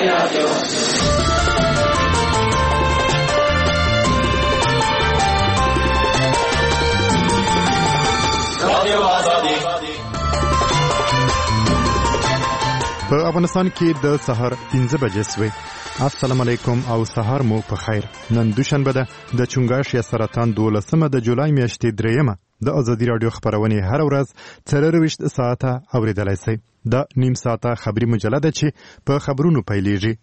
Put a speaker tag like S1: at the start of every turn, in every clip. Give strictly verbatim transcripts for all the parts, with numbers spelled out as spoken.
S1: رادیو رادیو آزادي.
S2: په افغانستان کې د سهار پنځه بجې سوې. السلام علیکم او سهار مو په خیر. نن دوشنبه ده د چونګاش یا سرطان دولسمه د جولای میاشتې دریمه. د ازادي رادیو خبرونه هر ورځ څلرویشت ساعته اوریدلای شئ. د نیم ساعته خبري مجله چې په خبرونو پیلېږي.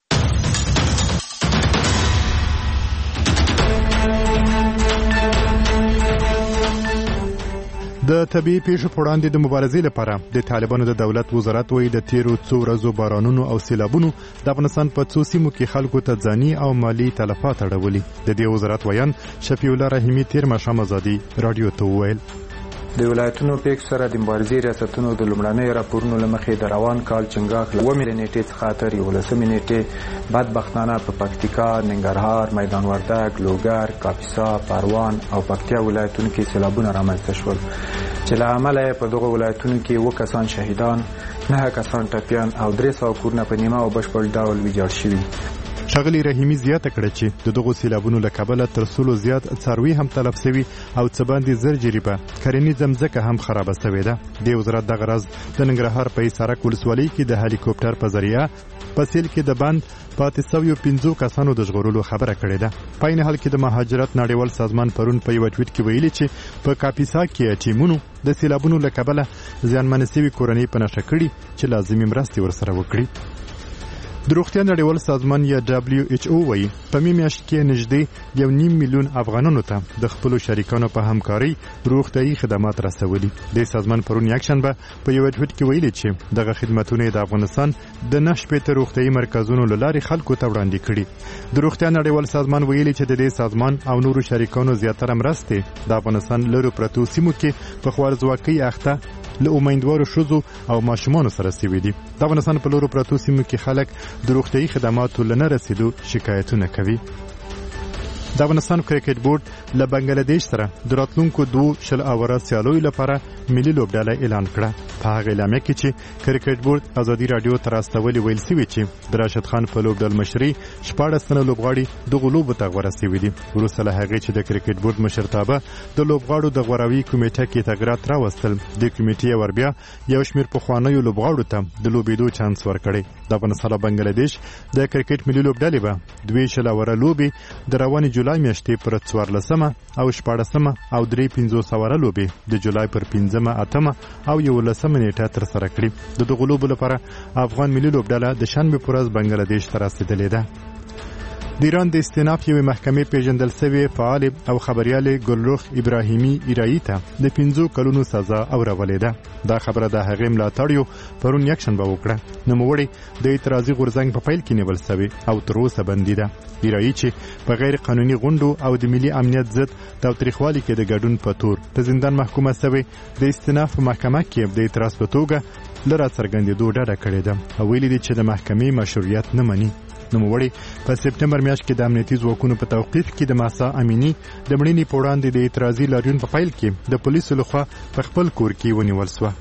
S2: د طبي پیښو په وړاندې د مبارزې لپاره د طالبانو د دولت وزارت وایي د تیرو څو ورځو بارانونو او سیلابونو د افغانستان په څو سیمو کې خلکو ته ځاني او مالی تلفات اړولي. د دې وزارت ویان شفیع الله رحیمي تیر ماښام ازادي رادیو ته وویل
S3: د ولایتونو پیښو سره د مبارزې ریاستونو د لومړنیو راپورونو له مخې د روان کال چنګاښ له اوومې نیټې څخه تر یولسمې نیټې بدبختانه په پکتیکا، ننګرهار، میدان وردګ، لوګر، کاپیسا، پروان او پکتیا ولایتونو کې سیلابونه رامنځته شول چې له امله په دغو ولایتونو کې اووه کسان شهیدان، نهه کسان ټپیان او درې سوه کورونه په نیمه او بشپړ ډول ویجاړ شوي.
S2: ښاغلي رحیمي زیاته کړه چې د دغو سیلابونو له کبله تر سلو زیات څاروي هم تلف شوي او څه باندې زر جریبه کرنیزه مځکه هم خرابه شوې ده. د وزارت دغه راز د ننګرهار په سرک ولسوالۍ کې د هلیکوپټر په ذریعه په سیل کې د بند پاتې سویو پنځو کسانو د ژغورلو خبره کړې ده. په عین حال کې د مهاجرت نړیوال سازمان پرون په یو ټویټ کې ویلي چې په کاپیسا کې ټیمونو د سیلابونو له کبله زیانمنې شوي کورنۍ په نښه کړي چې لازمي مرستې ورسره وکړي. د روغتیا نړیوال سازمان یا دبلیو ایچ او وایي په می میاشت کې نږدې یو نیم میلیون افغانانو ته د خپلو شریکانو په همکارۍ روغتیايي خدمات رسولي. د سازمان پرون یکشنبه په یو ټویټ کې ویلي چې دغه خدماتونه د افغانستان د نه شپېته روغتیايي مرکزونو له لارې خلکو ته وړاندې کړي. د روغتیا نړیوال سازمان ویلي چې د دې سازمان او نورو شریکانو زیاتره مرستې د افغانستان لرو پرتو سیمو کې په خوارځواکۍ اخته له امیدوارو ښځو او ماشومانو سره سوي دي. د افغانستان په لورو پرتو سیمو کې خلک د روغتیايي خدماتو له نه رسیدو شکایتونه کوي. د افغانستان کرکټ بورډ له بنگلاديش سره د راتلونکو دوه شل اوره سیالیو لپاره ملي لوبډله اعلان کړه. په هغه اعلامیه کې چې کرکټ بورډ ازادي رادیو ته راستولې ویل شوي چې د راشد خان په لوبډل مشري شپاړس تنه لوبغاړي دغو لوبو ته غوره شوي دي. وروسته له هغې چې د کرکټ بورډ مشرتابه د لوبغاړو د غوروي کمیټه کې تغیرات راوستل، د کمیټې ور بیا یو شمېر پخوانیو لوبغاړو ته د لوبېدو چانس ورکړی. د افغانستان او بنگلاديش د کرکټ ملي لوبډلې به دوه شل اوره لوبې د روانې جولای میاشتې پر څوارلسمه او شپاړسمه او درې پنځوس اوره لوبې د جولای پر پنځمه، اتمه او یولسمه نیټه ترسره کړي. د دغو لوبو لپاره افغان ملي لوبډله د شنبې په ورځ بنگلاديش ته رسېدلې ده. د ایران د استیناف یوې محکمې پیژندل شوې فعال او خبریال ګلرخ ابراهیمي ایرایی ته د پنځو کلونو سزا اورولې ده. دا خبره د هغې ملاتړیو پرون یکشنبه وکړه. نوموړی د اعتراضي غورځنګ په پیل کې نیول شوی او تر اوسه بندي ده. ایرایی چې په غیر قانوني غونډو او د ملي امنیت ضد تاوتریخوالي کې د ګډون په تور په زندان محکومه شوی، د استیناف په محکمه کې د اعتراض په توګه له راڅرګندېدو ډډه کړې ده او ویلي دي چې د محکمې مشروعیت نه مني. نوموړی په سپټمبر میاشت کې د امنیتي ځواکونو په توقیف کې د ماسا امینی د مړینې په وړاندې د اعتراضي لاریون په پیل کې د پولیسو لخوا په خپل کور کې ونیول شوه.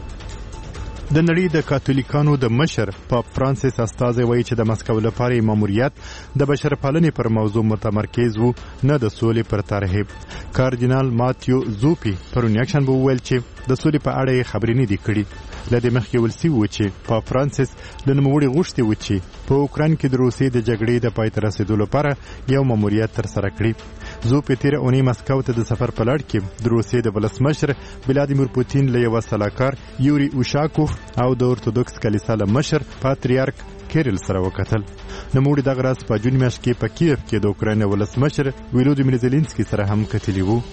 S2: د نړۍ د کاتولیکانو د مشر پاپ فرانسیس استازی وایي چې د مسکو لپاره ماموریت د بشرپالنې پر موضوع متمرکز وو، نه د سولې پر ترهیب. کاردینال ماتیو زوپی پرون یکشنبه وویل چې د سولې په اړه یې خبرې نه دي کړي. له دې مخکې ویل شوي و چې پاپ فرانسیس له نوموړي غوښتي و چې په اوکراین کې د روسیې د جګړې د پای ته رسېدو لپاره یو ماموریت ترسره کړي. زوپی تېره اونۍ مسکو ته د سفر په لړ کې د روسیې د ولسمشر ولادیمیر پوتین له یوه سلاکار یوري اوشاکوف او د اورتودوکس کلیسا له مشر پاتریارک کیریل سره وکتل. نوموړي دغه راز په جون میاشت کې په کیف کې د اوکراین ولسمشر ولودیمیر زيلنسکي سره هم کتلي وو.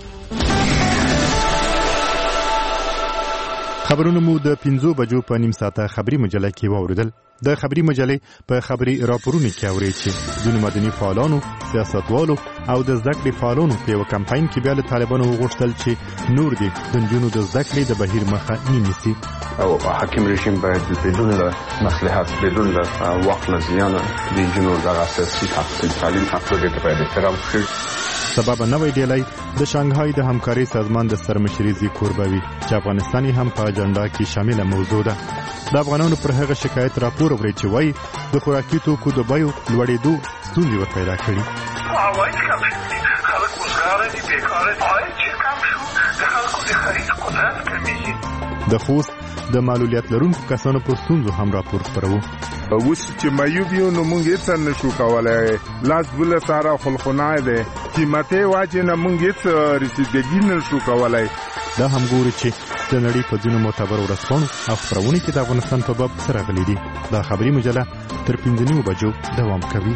S2: خبرونه مو د پنځو بجو په نیم ساعته خبري مجله کې واوریدل. د خبري مجلې په خبري راپورونو کې اوري چې ځینو مدني فعالانو، سیاستوالو او د زده کړې فعالانو په یو کمپاین کې بیا له طالبانو وغوښتل چې نور دي د نجونو د زده کړې د بهیر مخه ونیسي
S4: او حاکم رژیم باید بدون مصلحت، بدون وقت زیان د نجونو د اساسي تحصیل تعلیم حق ته باید احترام وشي.
S2: سبب نوې ډیلای د شانګهای د همکاري سازمان د سرمشري زی کوربوي چې افغانستان هم په اجنډا کې شامل موضوع ده. د افغانانو پر هغه شکایت راپور اوري چې وایي د خوراکي توکو د بیو لوړېدو ستونزې ور پیدا کړي.
S1: عواید کم شدي، خلک وزګاره دي، بیکاره دي. عواید چې کم شو د خلکو د خرید قدرت کمیږي.
S2: د خوست د معلولیت لرونکو کسانو پر ستونزو هم راپور خپروو.
S5: اوس چې معیوب یو نو مونږ هیڅ نشو کولای، لاس بل سره خلخونه ده، قیمته واجب نه مونږ هیڅ رسیدګي نشو کولای.
S2: دا هم ګوري چې د نړۍ په ځینو معتبر ورځپاڼو او خپرونې کې د افغانستان په باب څه راغلي دي. دا خبري مجله تر پنځه نیمو بجو دوام کوي.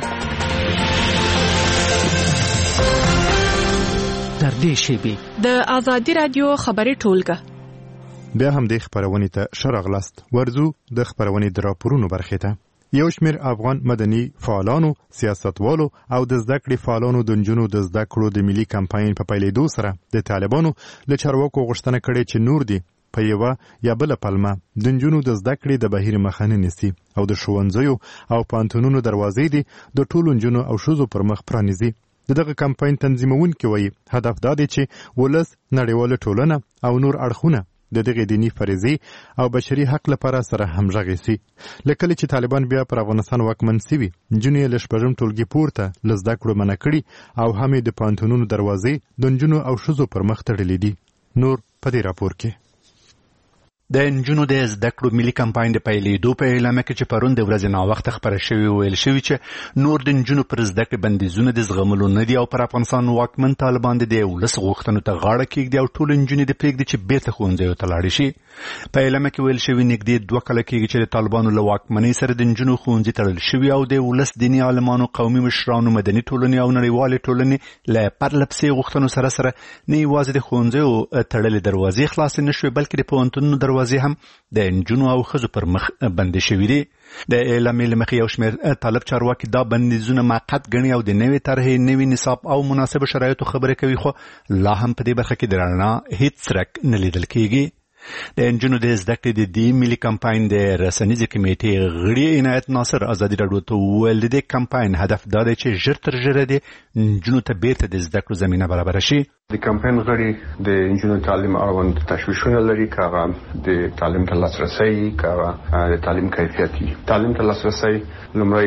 S6: تر دې شیبې
S7: د آزادي رادیو خبري ټولګه
S2: بیا هم د خبرونې ته شرغلست ورزو د خبرونې د راپورونو برخې ته. یو شمېر افغان مدني فعالانو، سیاستوالو او د زده کړې فعالانو د نجونو د زده کړو د ملي کمپاین په پیلېدو سره د طالبانو له چارواکو غوښتنه کړې چې نور دي په یوه یا بله پلمه د نجونو د زده کړې د بهیر مخه نه نیسي او د ښوونځیو او پوهنتونونو دروازې دي د ټولو نجونو او ښځو پر مخ پرانیزي. د دغه کمپاین تنظیمونکي وایي هدف دا دی چې ولس، نړیواله ټولنه او نور اړخونه د دغه دینی فریضې او بشري حق لپاره سره همغږي سي. لکه چې طالبان بیا پر افغانستان واکمن سوي، نجونې له شپږم ټولګي پورته له زده کړو منع کړي او هم د پوهنتونونو دروازې د نجونو او ښځو پر مخ تړلې دي. نور په دې راپور کې
S6: د نجونو د زده کړو ملي کمپاین د پیلېدو په اعلامیه کې چې پرون د ورځې ناوخته خپره شوې ویل شوي چې نور د نجونو پر زده کړې بندیزونه د زغملو نه دي او پر افغانستان واکمن طالبان د ولس غوښتنو ته غاړه کېږدي او ټول نجونې د پرېږدي چې بیرته ښوونځیو ته لاړې شي. په اعلامیه کې ویل شوي نږدې دوه کاله کېږي چې د طالبانو له واکمنۍ سره د نجونو ښوونځي تړل شوي او د ولس دیني عالمانو، قومي مشرانو، مدني ټولنې او نړیوالې ټولنې له پرله پسې غوښتنو سره سره نه یوازې د ښوونځیو تړلې دروازې خلاصې نه شوې بلکې د پوهنتونونو دروازې هم د نجونو او ښځو پر مخ بندې شوي دي. د اعلامیې له مخې یو شمېر طالب چارواکي دا بندیزونه موقت ګڼي او د نوې طرحې، نوي نصاب او مناسبو شرایطو خبرې کوي، خو لا هم په دې برخه کې د رڼا هیڅ څرک نه لیدل کېږي. د نجونو د زده کړې د دې ملي کمپاین د رسنیزې کمیټې غړي عنایت ناصر ازادي راډیو ته وویل د دې کمپاین هدف دا دی چې ژر تر ژره د نجونو ته بیرته د زده کړو زمینه برابره شي.
S4: د کمپاین غړي د نجونو تعلیم اړوند تشویشونه لري، که هغه د تعلیم ته لاسرسی، که هغه د تعلیم کیفیتي. تعلیم ته لاسرسی لومړی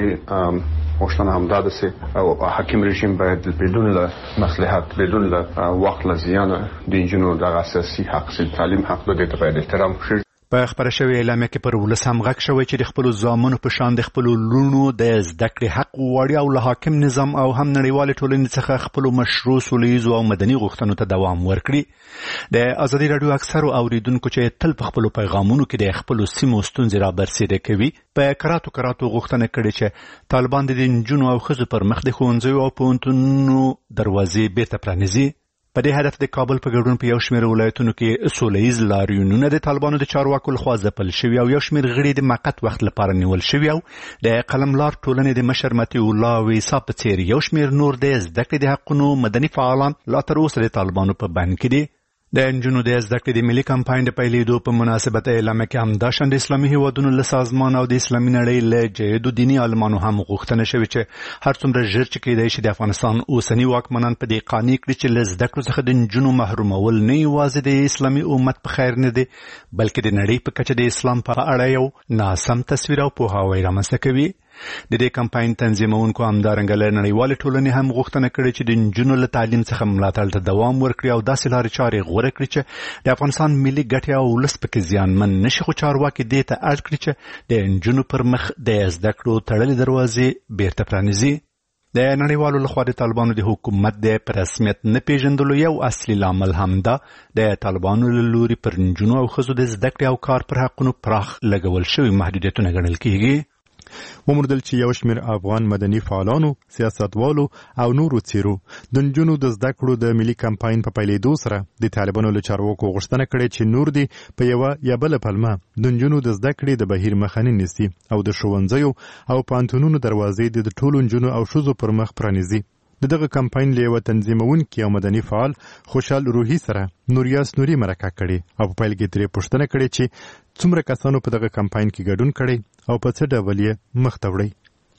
S4: غوښتنه همدا ده چې حاکم رژیم باید بدون له مصلحت، بدون له وخت له زیانه د نجونو دغه اساسي حق چې تعلیم حق د دې ته باید احترام وشي.
S6: په خبره شوې اعلامیه کې پر ولس هم غږ شوی چې د خپلو زامنو په شان د خپلو لوڼو د زده کړې حق وغواړي او له حاکم نظام او هم نړیوالې ټولنې څخه خپلو مشروع سولیزو او مدني غوښتنو ته دوام ورکړي. د ازادي راډیو اکثرو اوریدونکو چې تل په خپلو پیغامونو کې د خپلو سیمو ستونزې رابرسېره کوي په کراتو کراتو غوښتنه کړې چې طالبان د نجونو او ښځو پر مخ د ښوونځیو او پوهنتونونو دروازې بیرته پرانیزي. په دې هدف د کابل په ګډون په یو شمېر ولایتونو کې سوله ییز لاریونونه د طالبانو د چارواکو لخوا ځپل شوي او یو شمېر غړي د موقت وخت لپاره نیول شوي او د قلملار ټولنې د مشر متي الله ویسا په څېر یو شمېر نور د زده کړې د حقونو مدني فعالان لا تر اوسه د طالبانو په بند کې دي. د نجونو د زده کړې د ملي کمپاین د پیلېدو په مناسبت اعلامیه کې همداشان د اسلامي هیوادونو له سازمان او د اسلامي نړۍ له جدو دیني عالمانو هم غوښتنه شوې چې هر څومره ژر چې کېدای شي د افغانستان اوسني واکمنان په دې قانع کړي چې له زده کړو څخه د نجونو محرومول نه یوازې د اسلامي امت په خیر نه دی بلکې د نړۍ په کچه د اسلام په اړه یو ناسم تصویر او پوهاوی رامنځته کوي. د دې کمپاین تنظیمونکو همدارنګه له نړیوالې ټولنې هم غوښتنه کړې چې د نجونو له تعلیم څخه ملاتړ ته دوام ورکړي او داسې لارې چارې غوره کړي چې د افغانستان ملي ګټې او ولس پکې زیانمن نه شي. خو چارواکي دې ته اړ کړي چې د نجونو پر مخ د زده کړو تړلې دروازې بیرته پرانیزي. د نړیوالو لخوا د طالبانو د حکومت د په رسمیت نه پیژندلو یو اصلي لامل هم ده د طالبانو له لوري پر نجونو او ښځو د زده کړې او کار پر حقونو پراخ لګول شوي محدودیتونه ګڼل کېږي.
S2: وموندل چې یو شمېر افغان مدني فعالانو، سیاستوالو او نورو څیرو د نجونو د زده کړو د ملي کمپاین په پیلېدو سره د طالبانو له چارواکو غوښتنه کړې چې نور دي په یوه یا بله پلمه د نجونو د زده کړې د بهیر مخه نه نیسي او د ښوونځیو او پوهنتونونو دروازې د ټولو نجونو او ښځو پر مخ پرانیزي. د دغه کمپاین له یوه تنظیمونکي او مدني فعال خوشحال روحي سره نوریاس نوري مرکه کړې او په پیل کې ترې پوښتنه کړې چې څومره کسانو په دغه کمپاین کې ګډون کړی او په څه ډول یې مخته وړی.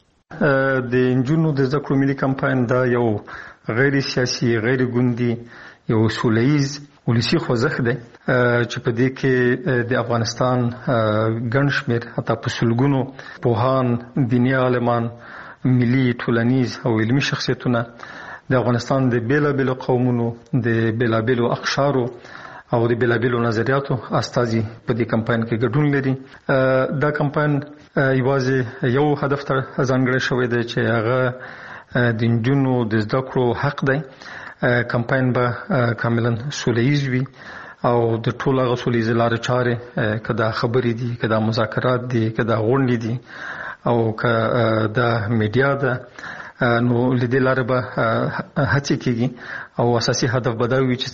S8: د نجونو د زده کړو ملي کمپاین دا یو غیر سیاسي، غیر ګوندي، یو سوله ییز ولسی خوځښت دی چې په دې کې د افغانستان ګڼ شمېر حتی په سلګونو پوهان، دیني عالمان، ملي ټولنیز او علمي شخصیتونه د افغانستان د بیلابیلو قومونو، د بیلابیلو اقشارو او د بیلابیلو نظریاتو استازي په دې کمپاین کې ګډون لري. دا کمپاین یوازې یو هدف ته ځانګړی شوی دی چې هغه د نجونو د زده کړو حق دی. کمپاین به کاملا سولیز وي او د ټولو هغه سولیز لارې چارې که دا خبرې دي، که دا مذاکرات دي، که دا غونډې دي او که دا میډیا ده، نو لدې لارې به هڅې کېږي او اساسي هدف به دا وي چې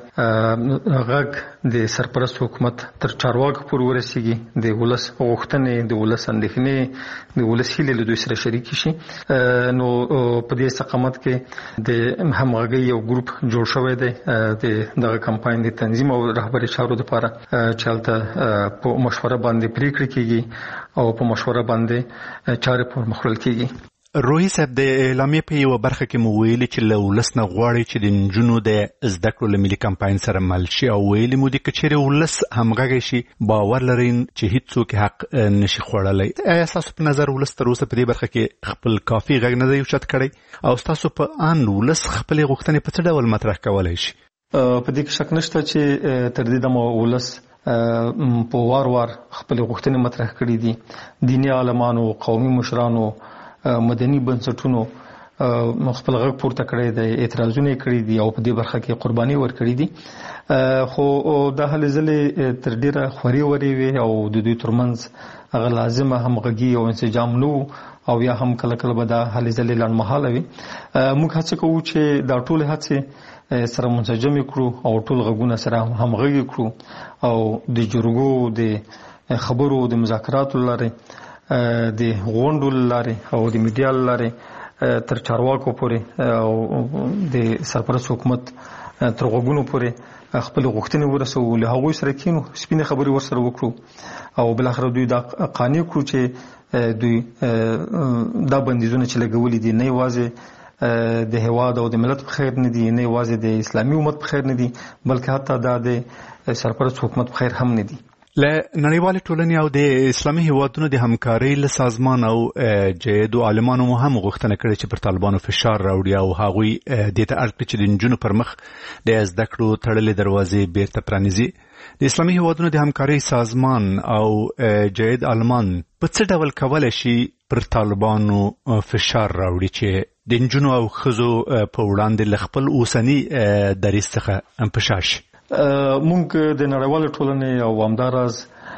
S8: څنګه غږ د سرپرست حکومت تر چارواکو پورې ورسیږي، د ولس غوښتنې، د ولس اندېښنې، د ولس هیلې له دوی سره شریکې شي. نو په دې استقامت کې د همغږۍ یو ګروپ جوړ شوی دی د دغه کمپاین د تنظیم او رهبري چارو لپاره چې هلته په مشوره باندې پریکړې کېږي او په مشوره باندې چارې پر مخ وړل کېږي.
S6: روحي صاحب، د اعلامیې په یوه برخه کې مو ویلي چې له ولس نه غواړي چې د نجونو د زده کړو له ملي کمپاین سره مل شي او ویلي مو دي که چیرې ولس همغږی شي باور لرئ چې هیڅوک حق نشي خوړلی. ایا ستاسو په نظر ولس تر اوسه په دې برخه کې خپل کافي غږ نه دی اوچت کړی او ستاسو په ان ولس خپلې غوښتنې په څه ډول مطرح کولی شي؟
S8: په دې کې شک نشته چې تر دې دمه ولس په وار وار خپلې غوښتنې مطرح کړي دي. دیني عالمانو، قومي مشرانو، مدني بنسټونو خپل غږ پورته کړی دی، اعتراضونه کړي دي او په دې برخه کې قرباني ورکړي دي. خو دا هلې ځلې تر ډیره خوري وري وي او د دوی ترمنځ هغه لازمه همغږي او انسجام نو او یا هم کله کله به دا هلې ځلې لنډمهاله وي. موږ هڅه کوو چې دا ټول هڅې سره منسجم کړو او ټول غږونه سره همغږي کړو او د جرګو، د خبرو، د مذاکراتو لارې، د غونډو لارې او د میډیا لارې تر چارواکو پورې او د سرپرست حکومت تر غوږونو پورې خپل غوښتنې ورسوو. له هغوی سره کینو، سپینې خبرې ورسره وکړو او بالاخره دوی دا قانع کړو چې دوی دا بندیزونه چې لګولي دي نه یوازې د هیواد او د ملت په خیر نه دي، نه یوازې د اسلامي امت په خیر نه دي، بلکې حتی دا د سرپرست حکومت په خیر هم نه دي.
S6: له نړیوالې ټولنې او د اسلامي هیوادونو د همکارۍ له سازمان او جیدو عالمانو مو هم غوښتنه کړې چې پر طالبانو فشار راوړي او هغوی دې ته اړ کړي چې د نجونو پر مخ د زده کړو تړلې دروازې بیرته پرانیزي. د اسلامي هیوادونو د همکارۍ سازمان او جید عالمان په څه ډول کولی شي پر طالبانو فشار راوړي چې د نجونو او ښځو په وړاندې له خپل اوسني دریځ څخه انپشا شي؟
S8: مونږ د نړیوال ټولنې او همداراز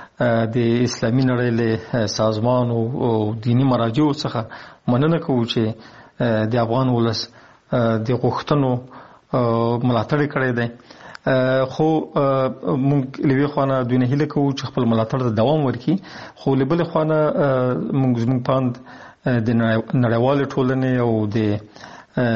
S8: د اسلامي نړۍ له سازمان او دینی مراجعو څخه مننه کوو چې د افغان ولس د غوښتنو ملاتړ کړی دی. خو مونږ له یوې خوا دوی نه هیله کوو چې خپل ملاتړ ته دوام ورکړي، خو له بلې خوا مونږ زموږ پاند د نړیوال ټولنې او د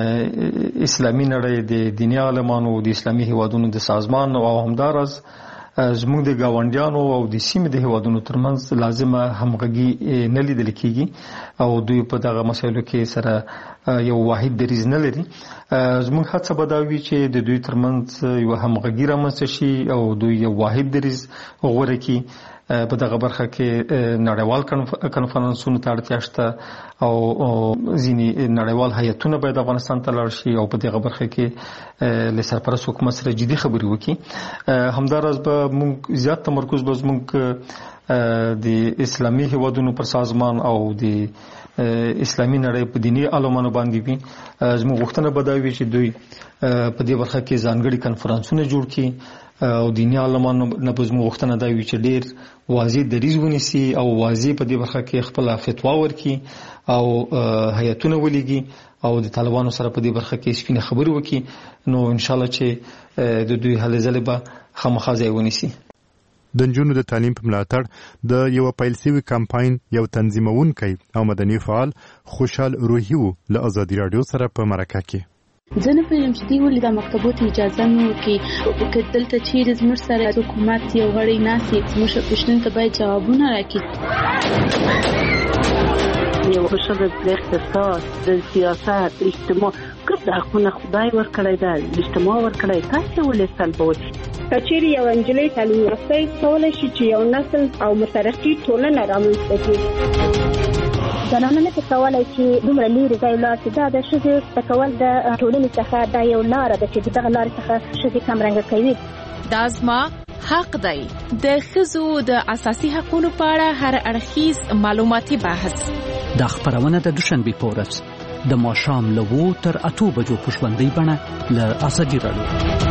S8: اسلامي نړۍ د دیني عالمانو، د اسلامي هیوادونو د سازمان او همداراز زموږ د ګاونډیانو او د سیمې د هیوادونو ترمنځ لازمه همغږي نه لیدل کېږي او دوی په دغه مسایلو کې سره یو واحد دریځ نه لري. زموږ هڅه به دا وي چې د دوی ترمنځ یو همغږي رامنځته شي او دوی یو واحد دریځ غوره کړي. په دغه برخه کې نړیوال کنفرانسونو ته اړتیا شته او ځینې نړیوال هیئتونه باید افغانستان ته لاړ شي او په دغه برخه کې له سرپرست حکومت سره جدي خبرې وکړي. همداراز به موږ زیات تمرکز به زموږ د اسلامي هیوادونو پر سازمان او د اسلامي نړۍ په دیني عالمانو باندې وي. زموږ غوښتنه به دا وي چې دوی په دې برخه کې ځانګړي کنفرانسونه جوړ کړي او دیني عالمانو نه به زموږ غوښتنه دا وي چې ډېر واضح دریځ ونیسي او واضح په دې برخه کې خپله فتوا ورکړي او هیئتونه ولیږي او د طالبانو سره په دې برخه کې سپینې خبرې وکړي. نو انشاءالله چې د دوی هلې ځلې به خامخا ځای ونیسي.
S2: د نجونو د تعلیم په ملاتړ د یو پیل شوي کمپاین یو تنظیمونکی او مدني فعال خوشحال روحي و له ازادي راډیو سره په مرکه کې
S9: زه نه پوهېږم چې دوی ولې دا مکتبو ته اجازه نه ورکوي. که دلته چیرې زموږ سره حکومت یو غړی ناست وي زموږ پوښتنو ته باید جوابونه راکړي.
S10: یو ښځه د اقتصاد، د سیاست، اجتماع ګډ حقونه خدای ورکړی ده، اجتماع ورکړی، تاسې ولې سلبوئ؟
S11: کچېرې یو نجلۍ تعلیم یافته کولی شي چې یو نسل او مترقي ټولنه رامنځته کړي.
S12: زنانه نه کولای چې دومره لرې ځای ولاړ شي. دا د ښځې تکول د ټولنې څخه دا یو لاره ده چې دغه لارې څخه ښځې کمرنګه کوي.
S7: دا زما حق دی. د ښځو د اساسي حقوقو په اړه هر اړخیز معلوماتي بحث.
S13: دا خبرونه د دوشنبه په ورځ د ماښام له اوو تر اتو بجو په ژوندۍ بڼه له ازادي راډیو.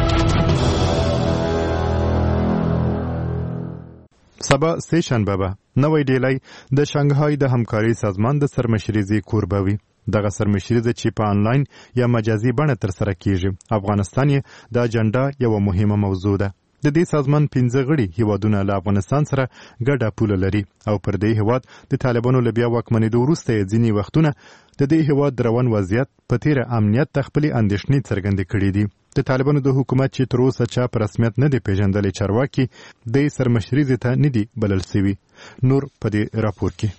S2: سبا سه شنبه به نوې ډیلی د شانګهای د همکاري سازمان د سرمشریزي کوربه وي. دغه سرمشریزه چې په انلاین یا مجازي بڼه تر سره کیږي. افغانستان یې د اجنډا یو مهمه موضوع ده. د دې سازمان پنځه غړي هیوادونه له افغانستان سره ګډه پوله لري او پر دې هیواد د طالبانو له بیا واکمنېدو وروسته یې ځینې وختونه د دې هیواد د روان وضعیت په تیره امنیت ته خپلې اندېښنې څرګندې کړې دي. د طالبانو د حکومت چې تر اوسه چا په رسمیت نه دی پیژندلی چارواکي د سرمشریزې ته نه دي بلل سوي. نور په دې راپور کې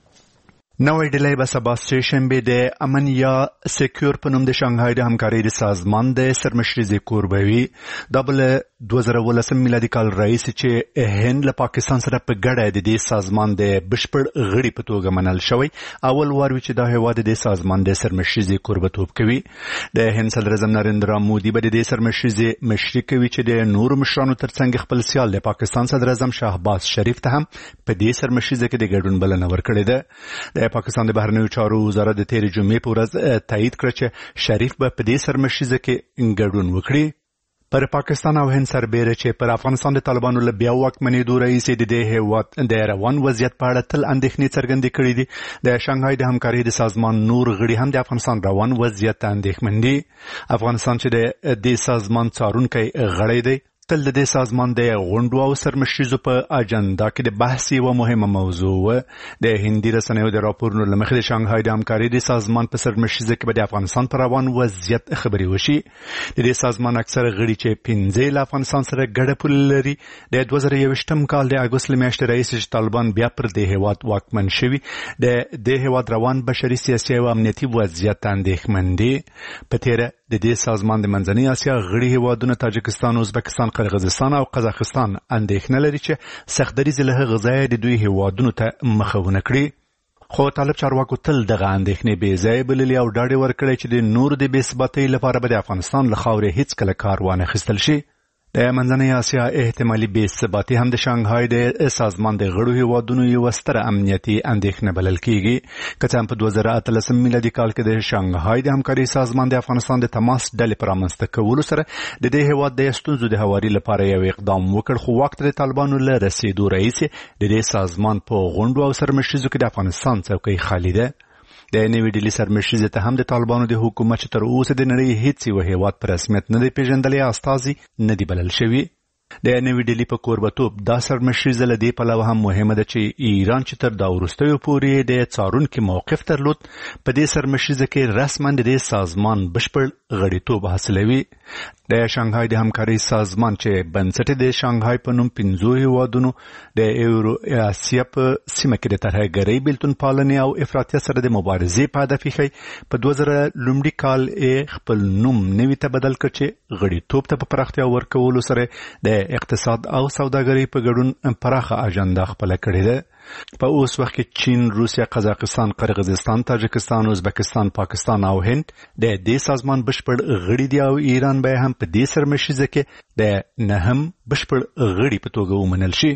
S6: نوې ډیلی به سبا سه شنبه د امن یا سکیور په نوم د شانګهای د همکارۍ د سازمان د سرمشریزې کوربه وي. دا بل دوه زره ولسم میلادي کال راهیسې چې هند له پاکستان سره په ګډه د دې سازمان د بشپړ غړي په توګه منل شوی. اول وار وی چې دا هیواد د سازمان د سرمشریزې کوربه‌توب کوي. د هند صدر اعظم نریندرا مودي به د دې سرمشریزې مشري کوي چې د نورو مشرانو ترڅنګ خپل سیال د پاکستان صدر اعظم شهباز شریف ته هم په دې سرمشریزې کې د ګډون بلنه ورکړې ده. د پاکستان د بهرنیو چارو وزارت د تیرې جمعې په ورځ تایید کړ چې شریف به په دې سرمشریزه کې ګډون وکړي. پر پاکستان او هند سربېره چې پر افغانستان د طالبانو له بیا واکمنېدو راهیسې د دې هېواد د روان وضعیت په اړه تل اندېښنې څرګندې کړې دي. د شانګهای د همکارۍ د سازمان نور غړي هم د افغانستان روان وضعیت ته اندېښمن دي. افغانستان چې د دې سازمان څارونکی غړی دی تل د دې سازمان د غونډو او سرمشریزو په اجنډا کې د بحث یوه مهمه موضوع وه. د هندي رسنیو د راپورونو له مخې د شانګهای د همکارۍ د سازمان په سرمشریزه کې به د افغانستان پر روان وضعیت خبرې وشي. د دې سازمان اکثره غړي چې پنځه له افغانستان سره ګډه پوله لري. د دوه زره یوویشتم کال د اګوست له میاشتې راهیسې چې طالبان بیا پر دې هیواد واکمن شوي د دې هیواد روان بشري سیاسي او امنیتي وضعیت ته اندېښمن دي. په تیره د دې سازمان د منځنۍ اسیا غړي هیوادونه تاجکستان، ازبکستان، قرغیزستان او قزاقستان اندېښنه لري چې سخت دریځ له هغه ځایه د دوی هیوادونو ته مخه ونه کړي. خو طالب چارواکو تل دغه اندېښنې بې ځایه بللې او ډاډ یې ورکړی چې د نورو د بې ثباتۍ لپاره به د افغانستان له خاورې هیڅکله کار وانخیستل شي. د منځنۍ اسیا احتمالي بې ثباتي هم د شانګهای د سازمان د غړو هیوادونو یوه ستره امنیتي اندېښنه بلل کېږي. که څه هم په دوه زره اتلسم میلادي کال کې د شانګهای د همکارۍ سازمان د افغانستان د تماس ډلې په رامنځته کولو سره د دې هیواد د ستونزو د هواري لپاره یو اقدام وکړ، خو واک ته د طالبانو له رسېدو راهیسې د دې سازمان په غونډو او سرمشریزو کې د افغانستان څوکۍ خالي ده. د نوې ډیلي سرمشریزې ته هم د طالبانو د حکومت چې تر اوسه د نړۍ هیڅ یو هیواد په رسمیت نه دی پیژندلی استازي نه دی بلل شوي. د نوې ډیلي په کوربه‌توب دا سرمشریزه له دې پلوه هم مهمه ده چې ایران چې تر دا وروستیو پورې د څارونکي موقف درلود په دې سرمشریزه کې رسما د دې سازمان بشپړ غړیتوب حاصلوي. د شانګهای د همکارۍ سازمان چې بنسټ د شانګهای په نوم پنځو هیوادونو د یورو اسیا په سیمه کې د ترهګرۍ، بیلتون پالنې او افراطیت سره د مبارزې په هدف یې په دوه زره لومړي کال یې خپل نوم نوي ته بدل کړ چې غړیتوب ته په پراختیا ورکولو سره د اقتصاد او سوداګرۍ په ګډون پراخه اجنډا خپله کړې ده. په اوس وخت کې چین، روسیا، قزاقستان، قرغیزستان، تاجکستان، ازبکستان، پاکستان او هند د دې سازمان بشپړ غړي دي او ایران به هم په دې سرمشریزه کې د نهم بشپړ غړي په توګه ومنل شي.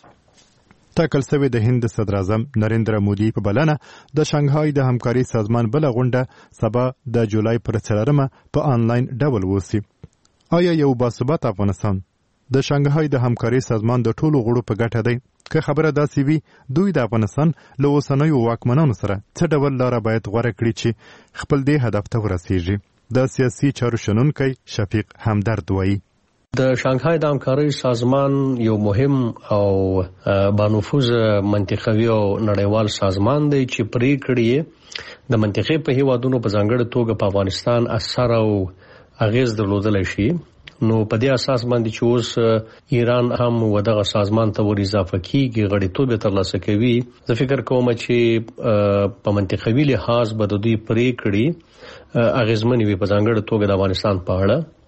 S2: ټاکل شوی د هند صدر اعظم نریندرا مودي په بلنه د شانګهای د همکارۍ سازمان بله غونډه سبا د جولای پر څلورمه په آنلاین ډول وسی. آیا یو باثبات افغانستان د شانګهای د همکارۍ سازمان د ټولو غړو په ګټه دی؟ که خبره داسې وي دوی د افغانستان له اوسنیو واکمنانو سره څه ډول لاره باید غوره کړي چې خپل دې هدف ته ورسیږي؟ د سیاسي چارو شنونکی شفیق همدرد وایي
S14: د شانګهای د همکارۍ سازمان یو مهم او بانفوذ منطقوي او نړیوال سازمان دی چې پریکړې د منطقې په هیوادونو په ځانګړې توګه په افغانستان اثر او اغیز درلودلی شي. نو په دې اساس باندې چې اوس ایران هم ودغه سازمان ته ور اضافه کیږي، غړیتوب ترلاسه کوي، زه فکر کوم چې په منطقوي لحاظ به د دوی پریکړې اغیزمنې وي په ځانګړې توګه د افغانستان په اړه.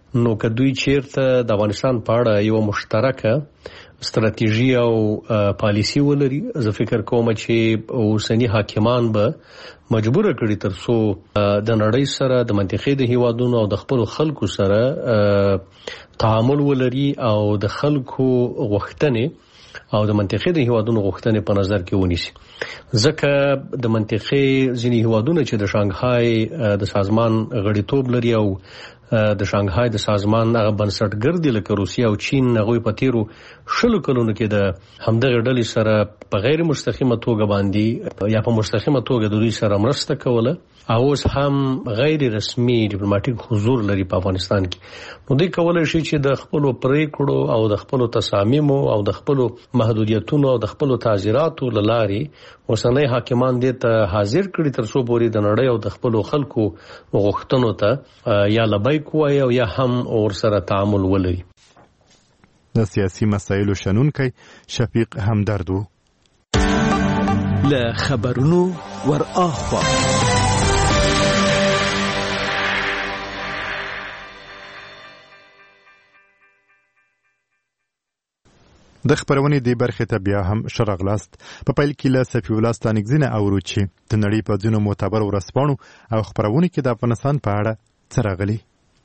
S14: نو که دوی چیرته د افغانستان په اړه یو مشترکه ستراتیژي او پالیسی ولري، زه فکر کوم چې اوسنی حاکمان به مجبور کړي ترڅو د نړۍ سره د منطقې د هیوادونو او د خپل خلکو سره تعامل ولري او د خلکو غوښتنې او د منطقې د هیوادونو غوښتنې په نظر کې ونیسي. ځکه د منطقې ځینې هیوادونه چې د شانګهای د سازمان غړیتوب لري او د شانګهای د سازمان هغه بنسټګر دي لکه روسیه او چین، هغوی په تیرو شلو کلونو کې د همدغه ډلې سره په غیر مستقیمه توګه باندې یا په مستقیمه توګه د دوی سره مرسته کوله او اوس هم غیر رسمي ډیپلوماټیک حضور لري په افغانستان کې. نو دوی کولی شي چې د خپلو پریکړو او د خپلو تصامیمو او د خپلو محدودیتونو او د خپلو تعزیراتو له لارې اوسنی حاکمان دې ته حاضر کړي ترڅو پورې د نړۍ او د خپلو خلکو غوښتنو ته یا لبیک وایي او یا هم ورسره تعامل ولري.
S2: د سیاسي مسایلو شنونکی شفیق همدرد و.
S15: له خبرونو ور اخوا
S2: د خبرونې دی برخه ته بیا هم شرغلاست. په پیل کې له صفی الله ستانګزینه اورو چې د نړۍ په ځینو معتبر ورسپانو او خبرونه کې د افغانستان په اړه څه راغلي.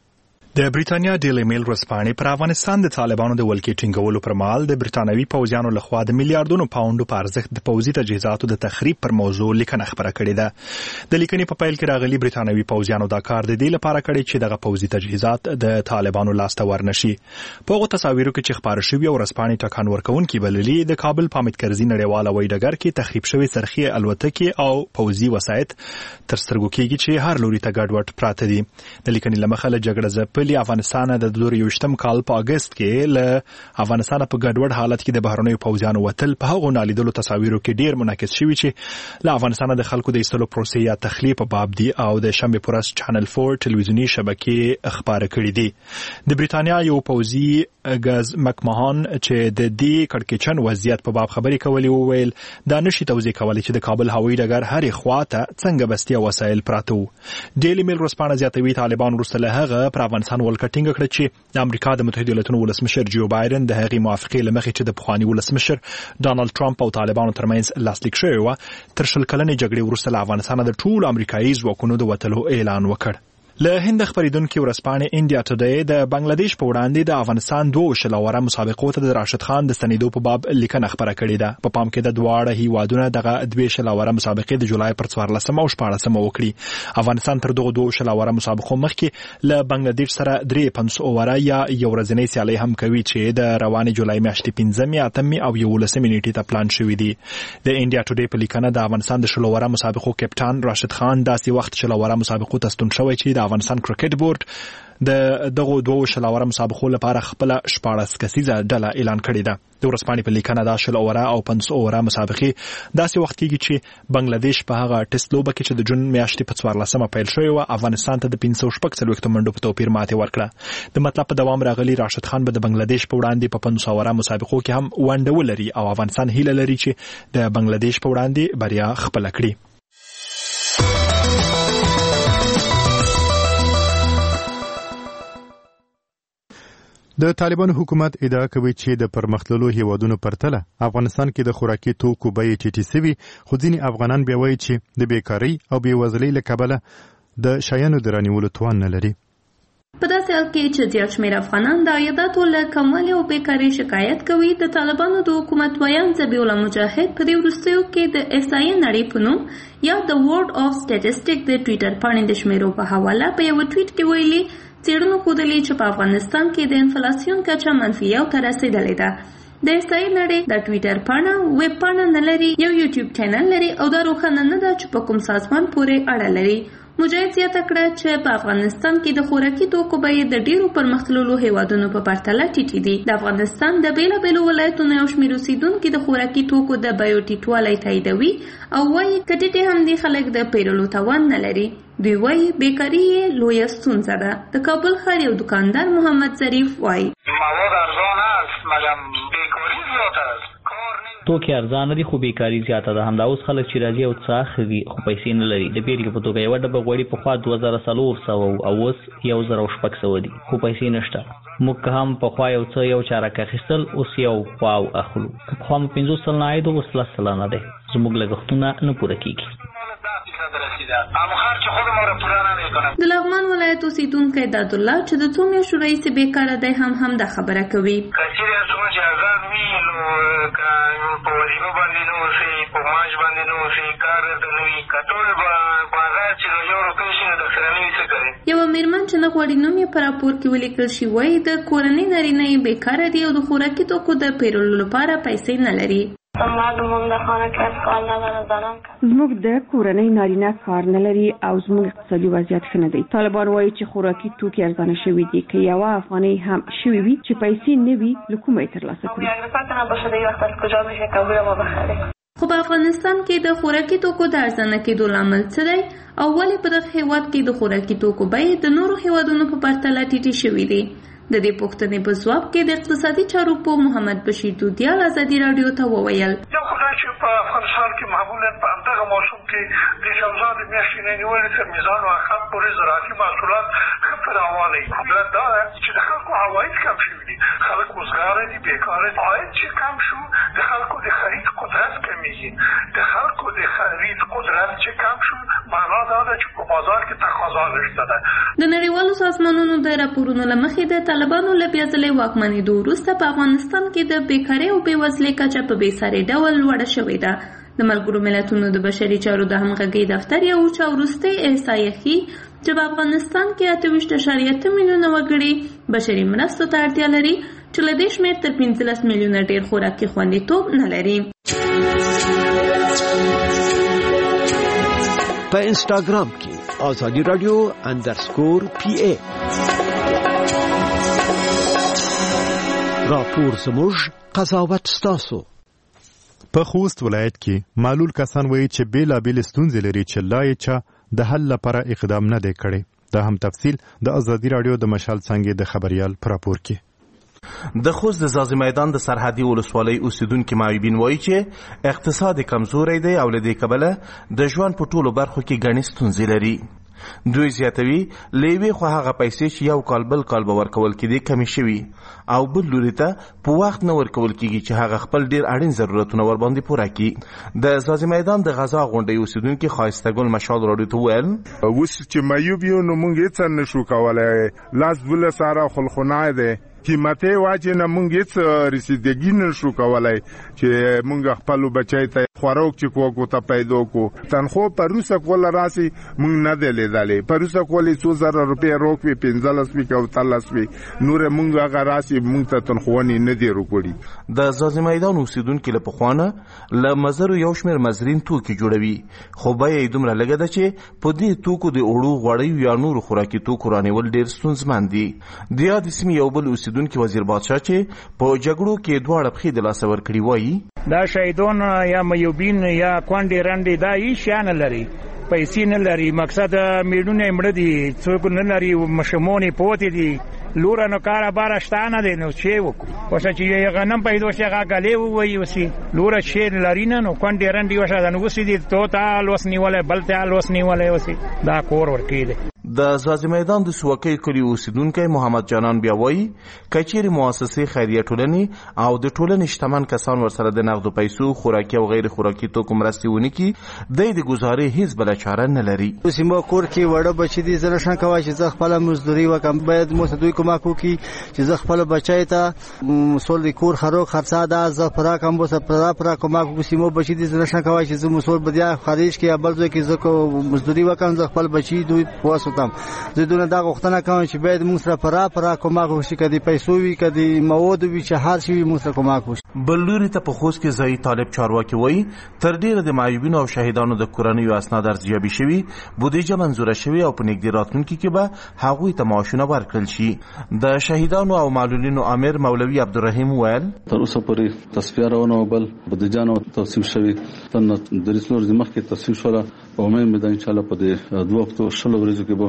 S16: د بریټانیا ډیلی میل ورځپاڼې پر افغانستان د طالبانو د ولکې ټینګولو پر مهال د برټانوي پوځیانو لخوا د میلیارډونو پاونډو په ارزښت د پوځي تجهیزاتو د تخریب پر موضوع لیکنه خبره کړې ده. د لیکنې په پیل کې راغلي برټانوي پوځیانو دا کار د دې لپاره کړی چې دغه پوځي تجهیزات د طالبانو لاس ته ورنشي. په هغو تصاویرو کې چې خپاره شوي ورځپاڼې ټکان ورکوونکي بللي د کابل په حامد کرزي نړیوال هوایي ډګر کې تخریب شوي سرخي الوتکې او پوځي وسایط تر سترګو کېږي چې هر لوري ته ګډوډ پراته دي. د لیکنې له مخه له جګړه ځپلي افغانستان د دوه هزار یوولسم کال په اگست کې له افغانستان په ګډوډ حالت کې د بهرنیو پوځیانو وتل په هغو نالیدلو تصاویرو کې ډیر منعکس شوي چې له افغانستان د خلکو د ایستلو پروسې یا تخلیه په باب دي او د شنبه پرس چینل فور ټلویزیونی شبکې خبره کړې دي. د برټانیا یو پوځي غاز مکمهان چې د دې کړکېچن وضعیت په باب خبرې کولې وویل دا نشي توضیح کولی چې د کابل هوایي ډګر هرې خواته څنګه بستیا وسایل پراته وو. ډیلی میل ورځپاڼه زیاتوي طالبان وروسته له هغه پر افغانستان ولکټینګ کړ چې د امریکا د متحده ایالاتونو ولسمشر جو بایدن د هغې موافقې له مخې چې د پخواني ولسمشر ډانلډ ټرمپ او طالبانو ترمنځ لاسلیک شوی و تر شل کلنې جګړې وروسته له افغانستانه د ټولو امریکایي ځواکونو د وتلو اعلان وکړ. له هند خبریدونکو ورځپاڼې انډیا ټوډے د بنگلاديش په وړاندې د افغانستان دوه شلوره مسابقو ته د راشد خان د ستنېدو په باب لیکنه خبره کړې ده. په پام کې د دواړه هیوادونو دغه دوه شلوره مسابقې د جولای پر څوارلسمه او شپاړلسمه وکړي. افغانستان تر دغه دوه شلوره مسابقو مخکې له بنگلاديش سره درې پنځوس اووره یا یو ورځنۍ سیالي هم کوي چې د روانې جولای میاشتې پنځمې اتمې او یولسمې نیټې ته پلان شوی دی. د انډیا ټوډے په لیکنه د افغانستان د شلوره مسابقو کپټان راشد خان داسې وخت شلوره مسابقو ته ستون شوی چې د افغانستان کرکټ بورډ د دغه دوه شلوره مسابقو لپاره خپل شپاړس کسیزه ډله اعلان کړې ده. د ورځپاڼې په لیکنه دا شل اووره او پنځوس اووره مسابقې داسې وخت کېږي چې بنگلاديش په هغه ټیسټ لوبه کې چې د جون میاشتې په څوارلسمه پیل شوې وه افغانستان ته د پنځه سوه شپږ څلوېښتو منډو په توپیر ماتې ورکړه. د مطلب په دوام راغلي راشد خان به د بنگلاديش په وړاندې په پنځوس اووره مسابقو کې هم ونډه ولري او افغانستان هیله لري چې د بنگلاديش په وړاندې بریا خپله کړي.
S2: د طالبانو حکومت ادعا کوي چې د پرمختللو هیوادونو پرتله افغانستان کې د خوراکي توکو بیې ټیټې سوي، خو ځینې افغانان بیا وایي چې د بیکارۍ او بېوزلۍ له کبله د شیانو د رانیولو توان نه لري.
S17: په داسې حال کې چې زیات شمېر افغانان د عایداتو له کموالي او بیکارۍ شکایت کوي، د طالبانو د حکومت ویان ذبیح الله مجاهد په دې وروستیو کې د احصایې نړۍ په نوم یا د ورلد اف سټیټسټیک د ټویټر پاڼې د شمیرو په حواله په یو ټویټ کې ویلي څېړنو ښودلي چې په افغانستان کې د انفلاسیون کچه منفي یو ته رسېدلې ده. د احصایې نړۍ د ټویټر پاڼه ویب پاڼه نه لري، یو یوټیوب چینل لري او دا روښانه نه ده چې په کوم سازمان پورې اړه لري. مجاهد زیاته کړه چې په افغانستان کې د خوراکي توکو بیې د ډیرو پرمختللو هیوادونو په پرتله ټیټې دي. د افغانستان د بیلابیلو ولایتونو یو شمېر اوسیدونکي د خوراکي توکو د بیو ټیټوالی تاییدوي او وایي که ټیټې هم دي خلک د پیرلو توان نه لري. دوی وایي بیکاري یې لویه ستونزه ده. د کابل ښار یو دکاندار محمد ظریف وایي
S1: مواد ارزان است مګر بیکاري زیات است. کار
S18: توکي ارزانه دي خو بیکاری زیاته ده. همدا اوس خلک چې راځي او څه اخلي خو پیسې نه لري. د بیلګې په توګه یوه ډبه غوړي پخوا دوه زره څلور سوه او اوس یو زره شپږ سوه دي خو پیسې نشته. موږ که هم پخوا یو څه یو چارک اخیستل اوس یو خواو اخلو. که پخوا مو پنځوس سلنه عاید و اوس لس سلنه دی. زموږ لګښتونه نه پوره کېږي.
S17: د لغمان ولایت اوسیدونکی دادالله چې د څو میاشتو راهیسې بیکاره دی هم هم دا خبره کوي.
S1: که چېرې څومره چې ازاد وي نو که په وظیفه باندې نه اوسي، په معاش باندې نه اوسي، کار ته نه وي، که ټول په ازاد چې یو روپۍ شي نو درسره نه وي څه کوي.
S17: یوه میرمن چې نه غواړي نوم یې په راپور کې ولیکل شي وایي د کورنۍ نارینه یې بیکاره دي او د خوراکي توکو د پیرلو لپاره پیسې نه لري.
S19: زموږ د کورنۍ نارینه کار نه لري او زموږ اقتصادي وضعیت ښه نه دی. طالبان وایي چې خوراکي توکي ارزانه شوي دي. که یوه افغانۍ هم شوي وي چې پیسې نه وي له کومه یې ترلاسه کړو.
S17: خو په افغانستان کې د خوراکي توکو د ارزانه کېدو لامل څه دی او ولې په دغه هېواد کې د خوراکي توکو بیې د نورو هېوادونو په پرتله ټیټې شوي دي؟ د دې پوښتنې په ځواب کې د اقتصادي چارو پوه محمد بشیر دودیال ازادي راډیو ته وویل.
S1: یو خو دا چې په افغانستان کې معمولا په همدغه موسم کې د جوزا د میاشتې نه نیولې تر میزان و اخر پورې زراعتي محصولات ښه په روانه وي. علت دا ده چې د خلکو عواید کم شوي دي. خلک وزګاره دي، بیکاره دي. عاید چې کم شو د خلکو د خرید قدرت کمیږي. د خلکو د خرید قدرت چې کم شو معنا دا ده چې په بازار کې تقاضا نشته ده.
S17: د نړیوالو سازمانونو د راپورونو له مخې د طالبانو له بیا ځلې واکمنېدو وروسته په افغانستان کې د بیکارۍ او بېوزلۍ کچه په بېساري ډول لوړه شوې ده. د ملګرو ملتونو د بشري چارو د همغږۍ دفتر یو اوچه وروستۍ احصایه ښيي چې په افغانستان کې اته ویشت اعشاریه اته میلیونه وګړي بشري مرستو ته اړتیا لري چې له دې شمېر تر پنځلس میلیونه ډېر خوراکي خوندیتوب نه لري.
S15: په انسټاګرام کې آزادي رادیو اندرسکور پی ای راپور زموږ قضاوت ستاسو.
S2: په خوست ولایت کې معلول کسان وایي چې بیلابېلې ستونزې لري چې لا یې چا د حل لپاره اقدام نه دی کړی. دا هم تفصیل د ازادي راډیو د مشال څانګې د خبریال په راپور کې.
S20: د خوست د ځاځي میدان د سرحدي ولسوالۍ اوسیدونکي معیوبین وایي چې اقتصاد کمزوری دی او له دې کبله د ژوند په ټولو برخو کې ګڼې ستونزې لري. دوی زیاتوي له یوې خوا هغه پیسې چې یو کال بل کال به ورکول کېدې کمې شوي او بل لوري ته په وخت نه ورکول کېږي چې هغه خپل ډېر اړین ضرورتونه ورباندې پوره کړي. د ځاځي میدان د غذا غونډۍ اوسیدونکي ښایسته ګل مشال راډیو ته وویل
S5: اوس چې معیوب یو نو موږ هېڅ نه شو کولی. لاس دولس ساره خلخونای دی قیمتي واجه نه مونږ هیڅ رسیدګي نه شو کولای چې مونږ خپل بچی ته خوراک چې کوو ته پیدا کو. تنخو پروسه کول راسي مونږ نه دی لیدلې. پروسه کولې څو زره روپۍ روک وی پنځلس وی او تلس وی نور مونږ هغه راسي مونږ ته تنخوانی نه دی روکړي.
S20: د ځاځي میدان اوسیدونکو له پخوانه ل مزرو یو شمېر مزرین توکي جوړوي خو بیه دومره لګه ده چې په دې توکو د اوړو غوړیو یا نور خوراکي توکو رانیول ډېر ستونزمن دي. د یاد سیمې یو بل اوسیدونکي وزیر بادشاه چې په جګړو کې دواړه پښې د لاسه ورکړي وایي
S21: دا شهیدون یا میوبین یا کونډې رنډې دا هیڅ شی نه لري، پیسې نه لري. مقصد میړونه مړه دي، څوک نه لري، ماشومان پوتې دي، لوره نو کار بار شته نه دی. نو چې وکړو وسه چې غنم پیدا شي هغه غلې ووي وسی لوره چې لري نه نو کونډې رنډې وسه د نو وسی دي تو تا لوس نیولې بل ته لوس نیولې وسی دا کور ورکی دي.
S20: د ځاځي میدان د سوکۍ کلي اوسیدونکی محمد جانان بیا وایي کچېرې مؤسسې خیریه ټولنې او د ټولنې شتمن کسان ورسره د نغدو پیسو خوراکي او غیر خوراکي توکو مرستې ونه کړي دی د ګزارې هیڅ بله چاره نه لري.
S22: اوس زما کور کې وړه بچي دي، زه نشم کولی چې زه خپله مزدوري وکړم. باید مو ته دوی کومک وکړي چې زه خپل بچی ته مسول د کور خروق خرڅه ده زه پوره کړم. اوس پوره پوره کومک وکړي. مو بچي دي، زه نشم کولی چې زه مسول بدیا خارج کې یا بل ځای کې زه مزدوري وکړم. زه خپل بچي دوی واسطم. زه دونه دا غوښتنه کوم چې باید موږ سره پوره پوره کومک وشي، که د پیسو وي که د موادو وي چې هر شي وي موږ سره کومک وشي.
S20: بل لوري ته په خوست کې ځایي طالب چارواکي وایي تر ډېره د معیوبینو او شهیدانو د کورنیو اسناد ارزیابي شوي، بودیجه منظوره شوې او په نږدې راتلونکي کې به هغوی ته معاشونه ورکړل شي. د شهیدانو او معلولینو امیر مولوي عبدالرحیم وویل
S23: تر اوسه پورې تصفیه روانه او بل بودیجه نه توصیف شوې تر درې څلور ورځې مخکې تصفیه شوله. په امید مې ده انشاءالله په دې دوه هفتو شلو ورځو کې به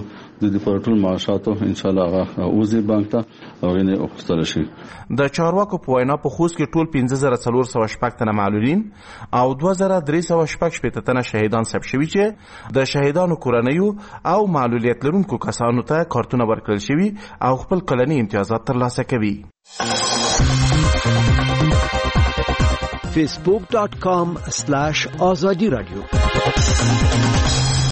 S23: د دې پر ټول معاشاتو ان شاء الله هغه اوزي بانک ته او غنه اخستل شي.
S20: د چارواکو په وینا په خوست کې ټول پنځه زره څلور سوه شپږ تنه معلولین او دوه زره درې سوه شپږ شپېته تنه شهیدان ثبت شوي چې د شهیدانو کورنیو او معلولیت لرونکو کسانو ته کارتونه ورکړل شوي او خپل کلني امتیازات ترلاسه کوي.
S15: facebook dot com slash azadi radio